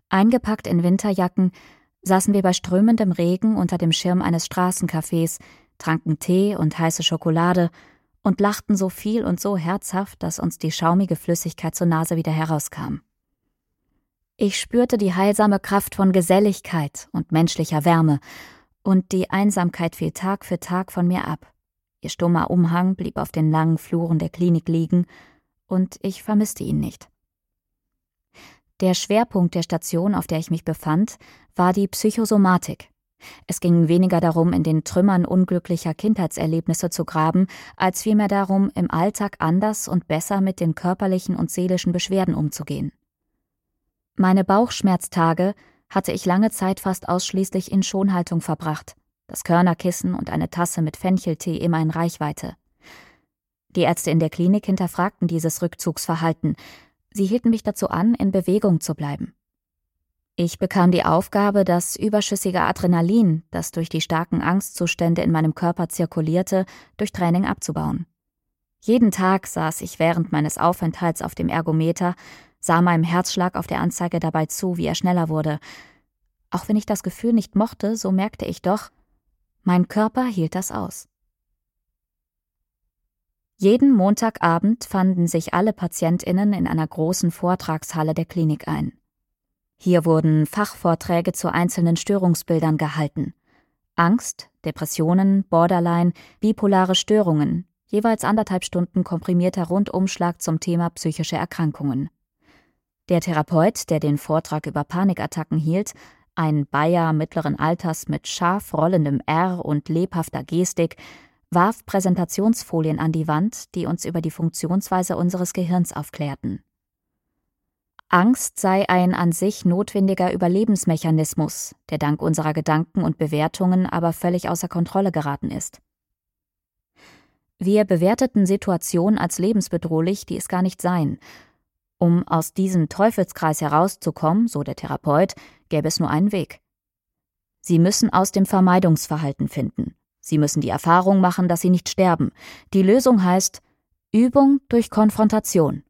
Eingepackt in Winterjacken saßen wir bei strömendem Regen unter dem Schirm eines Straßencafés, tranken Tee und heiße Schokolade und lachten so viel und so herzhaft, dass uns die schaumige Flüssigkeit zur Nase wieder herauskam. Ich spürte die heilsame Kraft von Geselligkeit und menschlicher Wärme, und die Einsamkeit fiel Tag für Tag von mir ab. Ihr stummer Umhang blieb auf den langen Fluren der Klinik liegen, und ich vermisste ihn nicht. Der Schwerpunkt der Station, auf der ich mich befand, war die Psychosomatik. Es ging weniger darum, in den Trümmern unglücklicher Kindheitserlebnisse zu graben, als vielmehr darum, im Alltag anders und besser mit den körperlichen und seelischen Beschwerden umzugehen. Meine Bauchschmerztage hatte ich lange Zeit fast ausschließlich in Schonhaltung verbracht, das Körnerkissen und eine Tasse mit Fencheltee immer in Reichweite. Die Ärzte in der Klinik hinterfragten dieses Rückzugsverhalten. Sie hielten mich dazu an, in Bewegung zu bleiben. Ich bekam die Aufgabe, das überschüssige Adrenalin, das durch die starken Angstzustände in meinem Körper zirkulierte, durch Training abzubauen. Jeden Tag saß ich während meines Aufenthalts auf dem Ergometer, sah meinem Herzschlag auf der Anzeige dabei zu, wie er schneller wurde. Auch wenn ich das Gefühl nicht mochte, so merkte ich doch, mein Körper hielt das aus. Jeden Montagabend fanden sich alle PatientInnen in einer großen Vortragshalle der Klinik ein. Hier wurden Fachvorträge zu einzelnen Störungsbildern gehalten. Angst, Depressionen, Borderline, bipolare Störungen, jeweils 1,5 Stunden komprimierter Rundumschlag zum Thema psychische Erkrankungen. Der Therapeut, der den Vortrag über Panikattacken hielt, ein Bayer mittleren Alters mit scharf rollendem R und lebhafter Gestik, warf Präsentationsfolien an die Wand, die uns über die Funktionsweise unseres Gehirns aufklärten. Angst sei ein an sich notwendiger Überlebensmechanismus, der dank unserer Gedanken und Bewertungen aber völlig außer Kontrolle geraten ist. Wir bewerteten Situationen als lebensbedrohlich, die es gar nicht seien. Um aus diesem Teufelskreis herauszukommen, so der Therapeut, gäbe es nur einen Weg. Sie müssen aus dem Vermeidungsverhalten finden. Sie müssen die Erfahrung machen, dass sie nicht sterben. Die Lösung heißt Übung durch Konfrontation.